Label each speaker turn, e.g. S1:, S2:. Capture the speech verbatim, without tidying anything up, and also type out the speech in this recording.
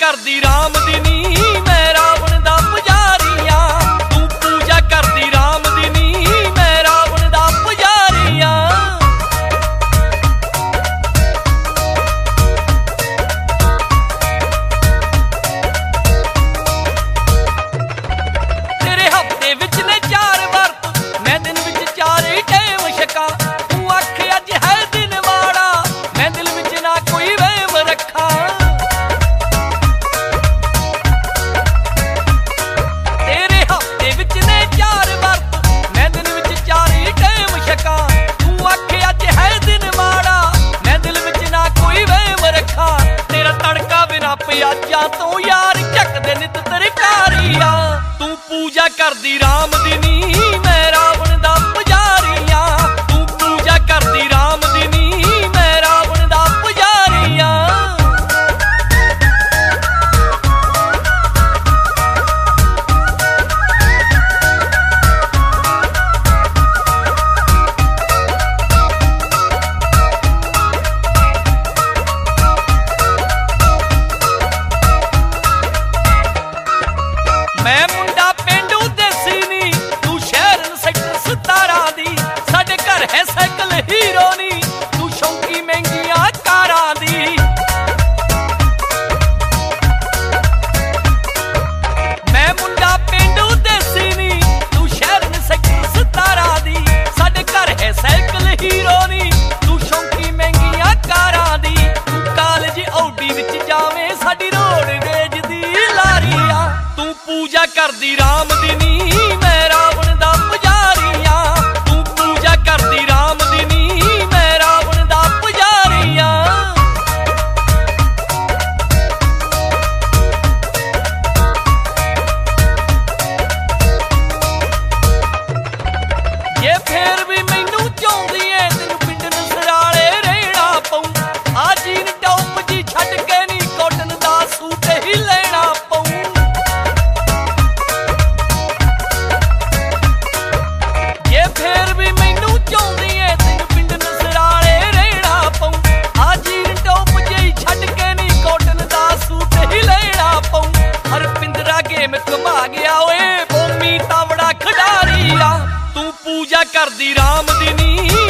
S1: करदी राम दी नी मैं रावण दा पुजारी आं। तू पूजा करदी राम दी नी मैं रावण दा पुजारी आं। तेरे हफ्ते विच ने चार वर्त मैं दिन विच चार ही टाइम छका। तू आख अज है दिन वाड़ा मैं दिल विच ना कोई वहम रखा। तेरे हफ्ते विच ने चार वर्त मैं दिन विच चार ही टाइम छका। तू आख अज है दिन वाड़ा मैं दिल विच ना कोई वहम रखा। तेरा तड़का बिना प्याजा तो यार झकदे नित तरकारी आ। तू पूजा करदी राम दी नी मैं रावण दा पुजारी आं। तू पूजा करदी राम दी नी मैं रावण दा पुजारी आं। मैं मुंडा पेंडू देसी नी तू शहर सेक्टर सतारा दी। साडे घर है साइकिल हीरो नी तू शौकी महंगियां कारां दी। मैं मुंडा पेंडू देसी नी तू शहर सेक्टर सतारा दी। साडे घर है साइकिल हीरो नी तू शौकी महंगियां कारां दी। तू कालज औडी विच जावे साडी रोडवेज दी लारी आ। तू पूजा करदी राम दी नी मैं रावण दा पुजारी आं। तू पूजा करदी राम दी नी मैं रावण दा पुजारी आं। ये फेर भी मैनू चाहुंदी ऐ तैनू पिंड नसराले रहना पऊं। आ जीन टॉप जी छड्ड के नी कॉटन दा सूट ही लेना पऊं। ये फेर भी मैनू चाहुंदी ऐ तैनू पिंड नसराले रहना पऊं। आ जीन टॉप जी छड्ड के नी कॉटन दा सूट ही लेना पऊं। हर पिंदरा गेम घुमा गया ओए भूमि तावड़ा खिडारी आ। तू पूजा करदी राम दी नी